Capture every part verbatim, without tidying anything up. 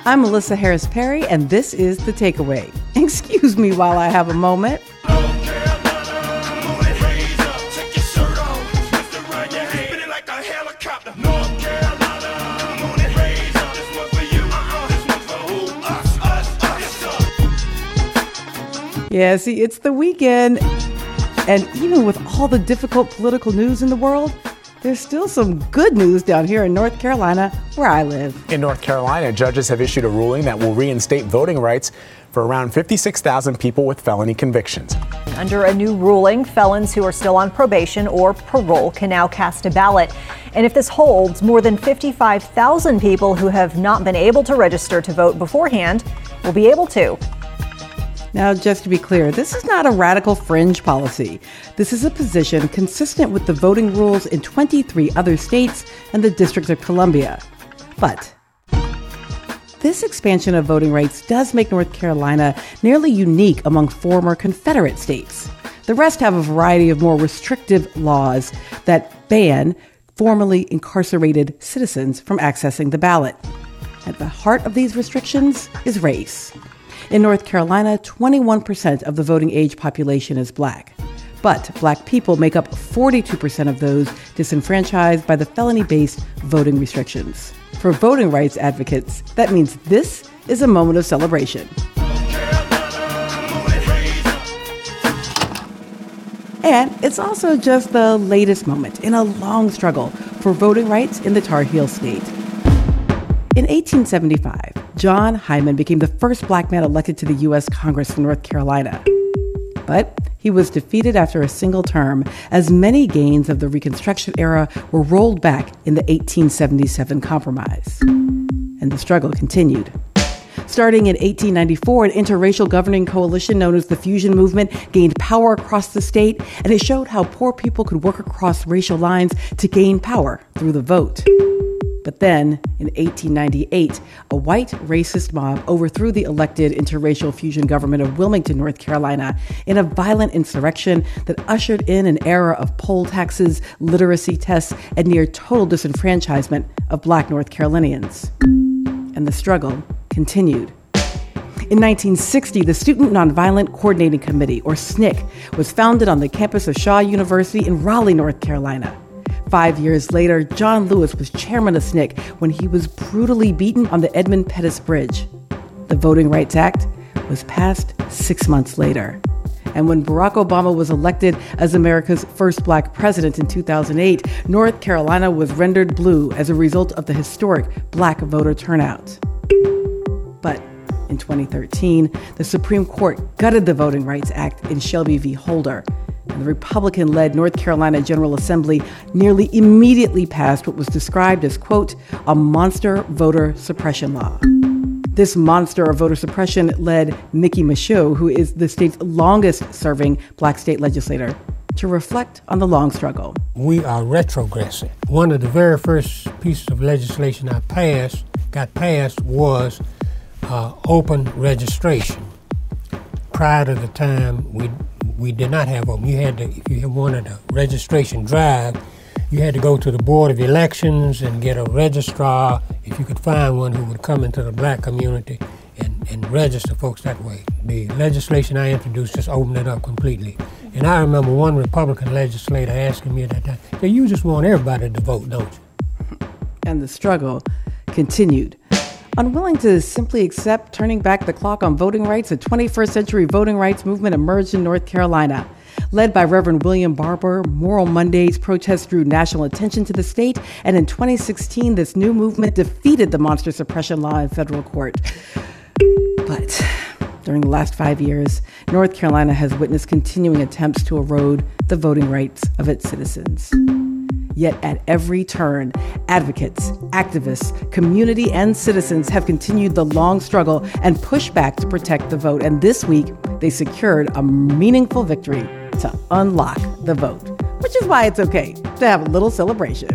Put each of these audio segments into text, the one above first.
I'm Melissa Harris Perry, and this is The Takeaway. Excuse me while I have a moment. Yeah, see, it's the weekend, and even with all the difficult political news in the world, there's still some good news down here in North Carolina, where I live. In North Carolina, judges have issued a ruling that will reinstate voting rights for around fifty-six thousand people with felony convictions. Under a new ruling, felons who are still on probation or parole can now cast a ballot. And if this holds, more than fifty-five thousand people who have not been able to register to vote beforehand will be able to. Now, just to be clear, this is not a radical fringe policy. This is a position consistent with the voting rules in twenty-three other states and the District of Columbia. But this expansion of voting rights does make North Carolina nearly unique among former Confederate states. The rest have a variety of more restrictive laws that ban formerly incarcerated citizens from accessing the ballot. At the heart of these restrictions is race. In North Carolina, twenty-one percent of the voting age population is black. But black people make up forty-two percent of those disenfranchised by the felony-based voting restrictions. For voting rights advocates, that means this is a moment of celebration. And it's also just the latest moment in a long struggle for voting rights in the Tar Heel state. In eighteen seventy-five, John Hyman became the first black man elected to the U S Congress from North Carolina. But he was defeated after a single term, as many gains of the Reconstruction era were rolled back in the eighteen seventy-seven Compromise. And the struggle continued. Starting in eighteen ninety-four, an interracial governing coalition known as the Fusion Movement gained power across the state, and it showed how poor people could work across racial lines to gain power through the vote. But then, in eighteen ninety-eight, a white racist mob overthrew the elected interracial fusion government of Wilmington, North Carolina, in a violent insurrection that ushered in an era of poll taxes, literacy tests, and near total disenfranchisement of black North Carolinians. And the struggle continued. In nineteen sixty, the Student Nonviolent Coordinating Committee, or S N C C, was founded on the campus of Shaw University in Raleigh, North Carolina. Five years later, John Lewis was chairman of S N C C when he was brutally beaten on the Edmund Pettus Bridge. The Voting Rights Act was passed six months later. And when Barack Obama was elected as America's first black president in two thousand eight, North Carolina was rendered blue as a result of the historic black voter turnout. But in twenty thirteen, the Supreme Court gutted the Voting Rights Act in Shelby v. Holder. And the Republican-led North Carolina General Assembly nearly immediately passed what was described as, quote, a monster voter suppression law. This monster of voter suppression led Mickey Michaud, who is the state's longest-serving black state legislator, to reflect on the long struggle. We are retrogressing. One of the very first pieces of legislation I passed, got passed, was uh, open registration. Prior to the time, we we did not have open. You had to, if you wanted a registration drive, you had to go to the Board of Elections and get a registrar, if you could find one who would come into the black community and, and register folks that way. The legislation I introduced just opened it up completely. And I remember one Republican legislator asking me at that time, "So you just want everybody to vote, don't you?" And the struggle continued. Unwilling to simply accept turning back the clock on voting rights, a twenty-first century voting rights movement emerged in North Carolina. Led by Reverend William Barber, Moral Mondays protests drew national attention to the state, and in twenty sixteen, this new movement defeated the monster suppression law in federal court. But during the last five years, North Carolina has witnessed continuing attempts to erode the voting rights of its citizens. Yet at every turn, advocates, activists, community, and citizens have continued the long struggle and pushed back to protect the vote. And this week, they secured a meaningful victory to unlock the vote, which is why it's okay to have a little celebration.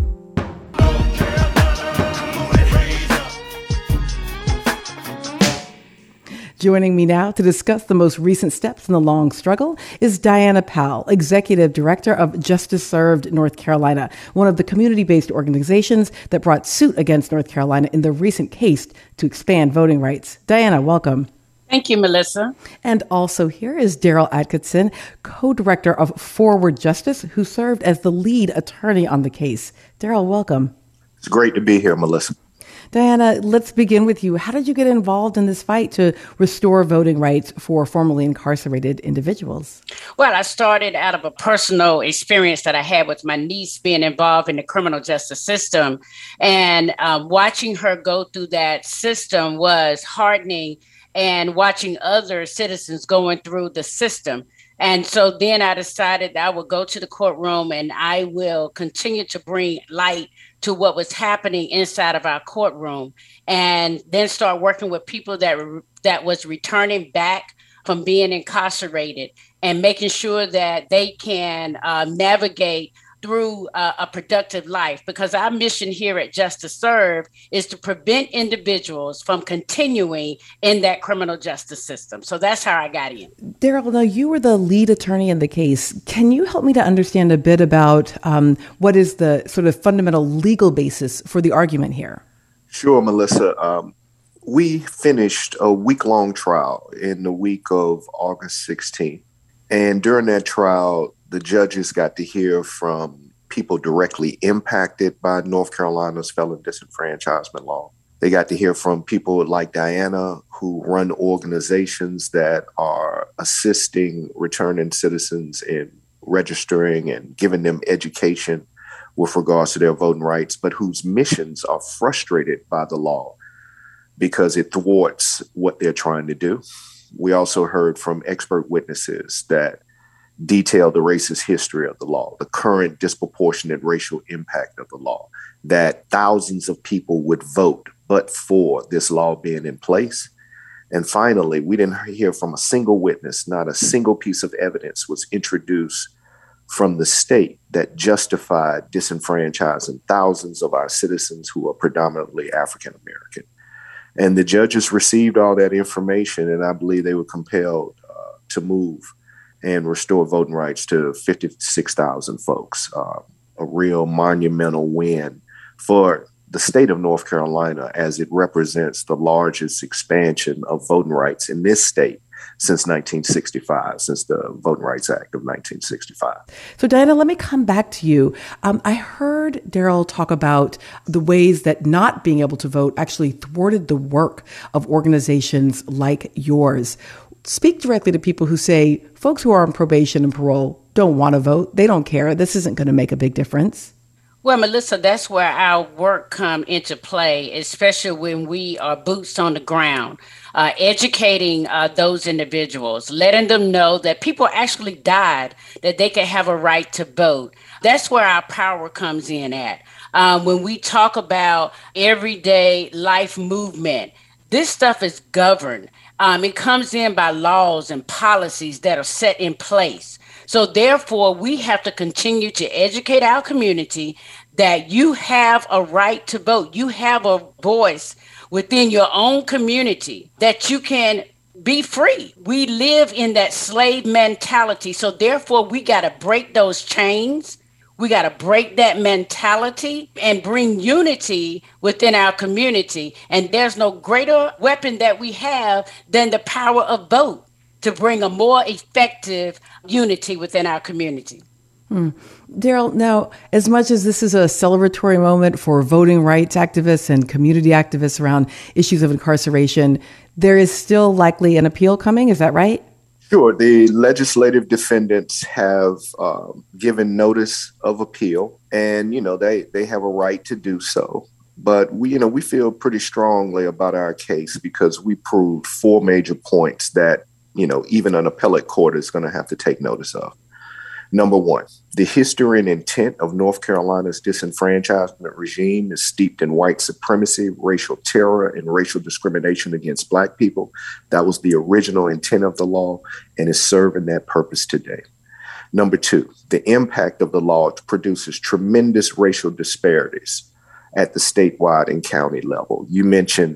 Joining me now to discuss the most recent steps in the long struggle is Diana Powell, Executive Director of Justice Served North Carolina, one of the community-based organizations that brought suit against North Carolina in the recent case to expand voting rights. Diana, welcome. Thank you, Melissa. And also here is Daryl Atkinson, co-director of Forward Justice, who served as the lead attorney on the case. Daryl, welcome. It's great to be here, Melissa. Diana, let's begin with you. How did you get involved in this fight to restore voting rights for formerly incarcerated individuals? Well, I started out of a personal experience that I had with my niece being involved in the criminal justice system. And um, watching her go through that system was heartening, and watching other citizens going through the system. And so then I decided that I would go to the courtroom and I will continue to bring light to what was happening inside of our courtroom, and then start working with people that that was returning back from being incarcerated and making sure that they can uh, navigate through uh, a productive life, because our mission here at Justice Served is to prevent individuals from continuing in that criminal justice system. So that's how I got in. Daryl, now you were the lead attorney in the case. Can you help me to understand a bit about um, what is the sort of fundamental legal basis for the argument here? Sure, Melissa. Um, we finished a week-long trial in the week of August sixteenth. And during that trial, the judges got to hear from people directly impacted by North Carolina's felon disenfranchisement law. They got to hear from people like Diana, who run organizations that are assisting returning citizens in registering and giving them education with regards to their voting rights, but whose missions are frustrated by the law because it thwarts what they're trying to do. We also heard from expert witnesses that detail the racist history of the law, the current disproportionate racial impact of the law, that thousands of people would vote but for this law being in place. And finally, we didn't hear from a single witness, not a single piece of evidence was introduced from the state that justified disenfranchising thousands of our citizens who are predominantly African American. And the judges received all that information, and I believe they were compelled uh, to move and restore voting rights to fifty-six thousand folks, uh, a real monumental win for the state of North Carolina, as it represents the largest expansion of voting rights in this state since nineteen sixty-five, since the Voting Rights Act of nineteen sixty-five. So, Diana, let me come back to you. Um, I heard Daryl talk about the ways that not being able to vote actually thwarted the work of organizations like yours. Speak directly to people who say folks who are on probation and parole don't want to vote. They don't care. This isn't going to make a big difference. Well, Melissa, that's where our work come into play, especially when we are boots on the ground, uh, educating uh, those individuals, letting them know that people actually died, that they can have a right to vote. That's where our power comes in at. Um, when we talk about everyday life movement, this stuff is governed. Um, it comes in by laws and policies that are set in place. So therefore, we have to continue to educate our community that you have a right to vote. You have a voice within your own community, that you can be free. We live in that slave mentality. So therefore, we got to break those chains. We got to break that mentality and bring unity within our community. And there's no greater weapon that we have than the power of vote to bring a more effective unity within our community. Hmm. Daryl, now, as much as this is a celebratory moment for voting rights activists and community activists around issues of incarceration, there is still likely an appeal coming. Is that right? Sure. The legislative defendants have uh, given notice of appeal, and, you know, they, they have a right to do so. But we, you know, we feel pretty strongly about our case because we proved four major points that, you know, even an appellate court is going to have to take notice of. Number one, the history and intent of North Carolina's disenfranchisement regime is steeped in white supremacy, racial terror, and racial discrimination against Black people. That was the original intent of the law and is serving that purpose today. Number two, the impact of the law produces tremendous racial disparities at the statewide and county level. You mentioned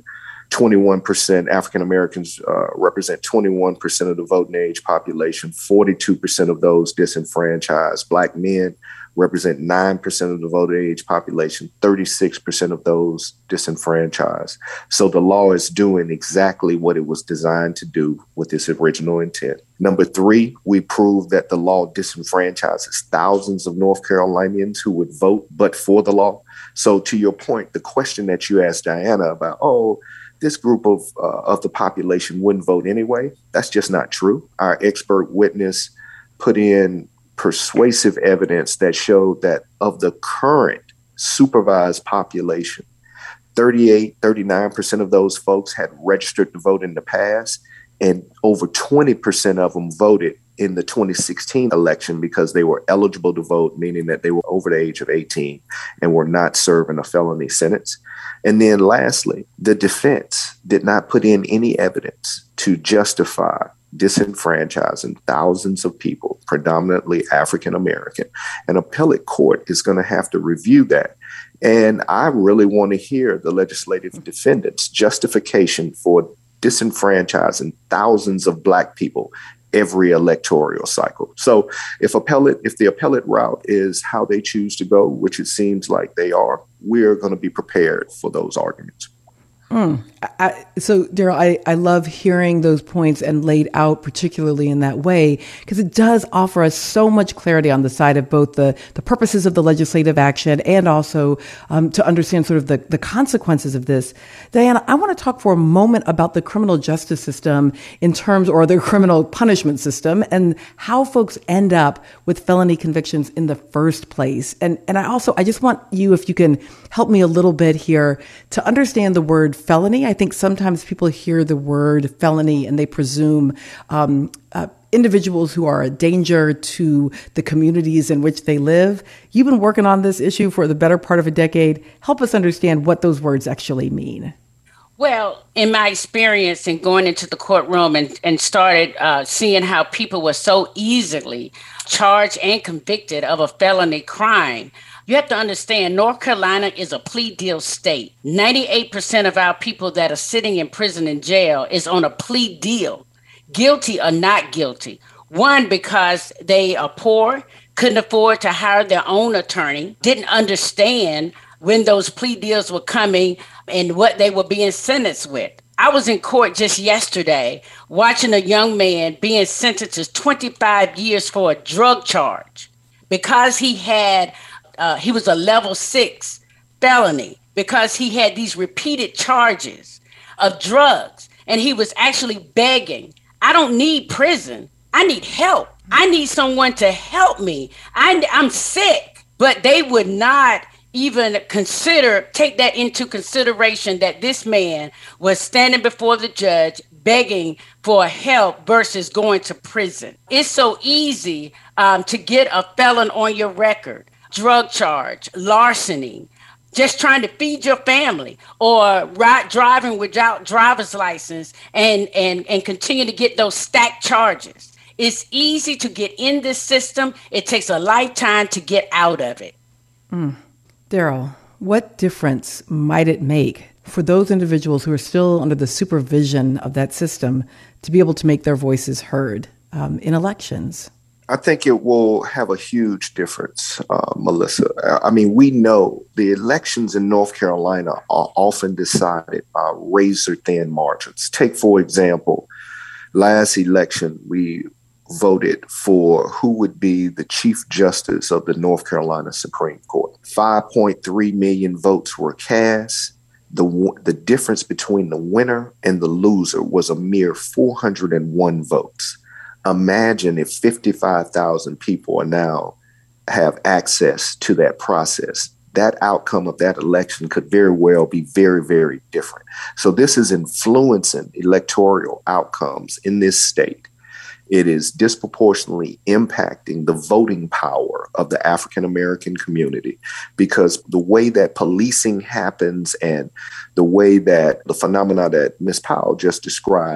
twenty-one percent African Americans uh, represent twenty-one percent of the voting age population, forty-two percent of those disenfranchised. Black men represent nine percent of the voting age population, thirty-six percent of those disenfranchised. So the law is doing exactly what it was designed to do with its original intent. Number three, we proved that the law disenfranchises thousands of North Carolinians who would vote but for the law. So to your point, the question that you asked Diana about, oh, this group of uh, of the population wouldn't vote anyway, that's just not true. Our expert witness put in persuasive evidence that showed that of the current supervised population, thirty-eight, thirty-nine percent of those folks had registered to vote in the past, and over twenty percent of them voted in the twenty sixteen election because they were eligible to vote, meaning that they were over the age of eighteen and were not serving a felony sentence. And then lastly, the defense did not put in any evidence to justify disenfranchising thousands of people, predominantly African American. An appellate court is going to have to review that. And I really want to hear the legislative defendants' justification for disenfranchising thousands of Black people every electoral cycle. So if appellate, if the appellate route is how they choose to go, which it seems like they are, we're going to be prepared for those arguments. Mm. I, so, Daryl, I, I love hearing those points and laid out particularly in that way, because it does offer us so much clarity on the side of both the, the purposes of the legislative action and also um, to understand sort of the, the consequences of this. Diana, I want to talk for a moment about the criminal justice system in terms, or the criminal punishment system, and how folks end up with felony convictions in the first place. And, and I also, I just want you, if you can help me a little bit here, to understand the word felony. I think sometimes people hear the word felony and they presume um, uh, individuals who are a danger to the communities in which they live. You've been working on this issue for the better part of a decade. Help us understand what those words actually mean. Well, in my experience in going into the courtroom and, and started uh, seeing how people were so easily charged and convicted of a felony crime, you have to understand North Carolina is a plea deal state. ninety-eight percent of our people that are sitting in prison and jail is on a plea deal, guilty or not guilty. One, because they are poor, couldn't afford to hire their own attorney, didn't understand when those plea deals were coming and what they were being sentenced with. I was in court just yesterday watching a young man being sentenced to twenty-five years for a drug charge because he had Uh, he was a level six felony because he had these repeated charges of drugs, and he was actually begging, I don't need prison. I need help. I need someone to help me. I, I'm sick. But they would not even consider, take that into consideration that this man was standing before the judge begging for help versus going to prison. It's so easy um, to get a felon on your record. Drug charge, larceny, just trying to feed your family, or ride, driving without driver's license and, and, and continue to get those stacked charges. It's easy to get in this system. It takes a lifetime to get out of it. Mm. Daryl, what difference might it make for those individuals who are still under the supervision of that system to be able to make their voices heard um, in elections? I think it will have a huge difference, uh, Melissa. I mean, we know the elections in North Carolina are often decided by razor-thin margins. Take, for example, last election, we voted for who would be the Chief Justice of the North Carolina Supreme Court. five point three million votes were cast. The, the difference between the winner and the loser was a mere four hundred one votes. Imagine if fifty-five thousand people are now have access to that process. That outcome of that election could very well be very, very different. So this is influencing electoral outcomes in this state. It is disproportionately impacting the voting power of the African American community, because the way that policing happens and the way that the phenomena that Miz Powell just described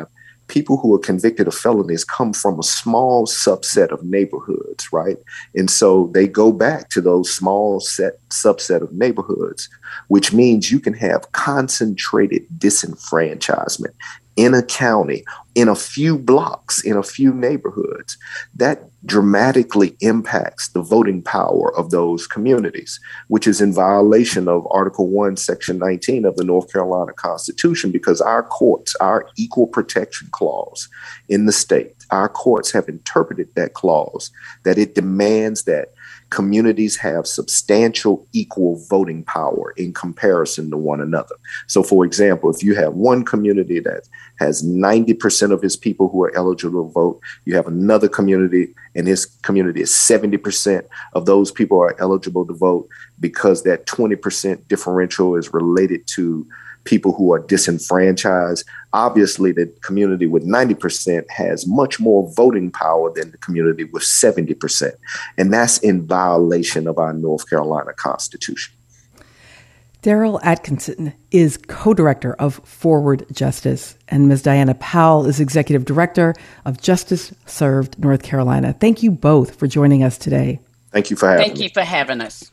people who are convicted of felonies come from a small subset of neighborhoods, right? And so they go back to those small set subset of neighborhoods, which means you can have concentrated disenfranchisement in a county, in a few blocks, in a few neighborhoods. That dramatically impacts the voting power of those communities, which is in violation of Article one, Section nineteen of the North Carolina Constitution, because our courts, our equal protection clause in the state, our courts have interpreted that clause that it demands that communities have substantial equal voting power in comparison to one another. So, for example, if you have one community that has ninety percent of its people who are eligible to vote, you have another community and this community is seventy percent of those people are eligible to vote, because that twenty percent differential is related to people who are disenfranchised. Obviously, the community with ninety percent has much more voting power than the community with seventy percent. And that's in violation of our North Carolina Constitution. Daryl Atkinson is co-director of Forward Justice, and Miz Diana Powell is executive director of Justice Served North Carolina. Thank you both for joining us today. Thank you for having Thank me. you for having us.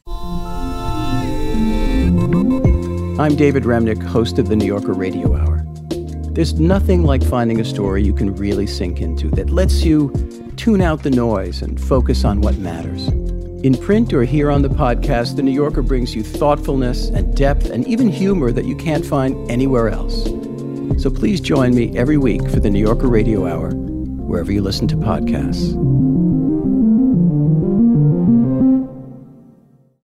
I'm David Remnick, host of the New Yorker Radio Hour. There's nothing like finding a story you can really sink into that lets you tune out the noise and focus on what matters. In print or here on the podcast, The New Yorker brings you thoughtfulness and depth and even humor that you can't find anywhere else. So please join me every week for The New Yorker Radio Hour, wherever you listen to podcasts.